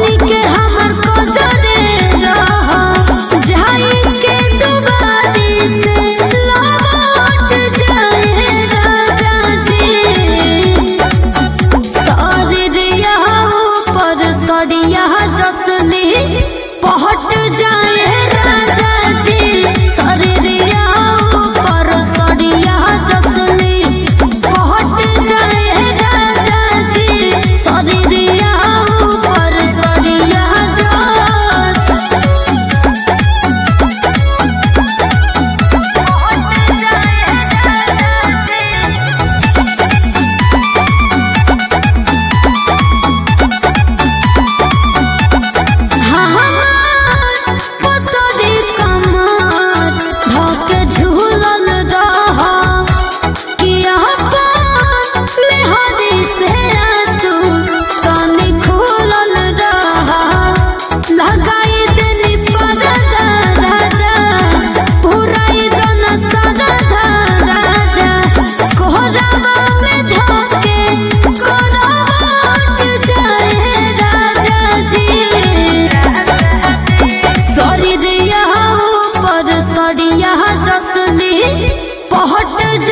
बनी के हमर को जरे रहा जाई के दुबारी से लौट जाए राजा जी सरिया ऊपर सड़िया जसली पहट जाए राजा जी सरिया ऊपर सड़िया जसली पहट जाए राजा जी सरिया ऊपर सड़िया सड़िया जसली पहट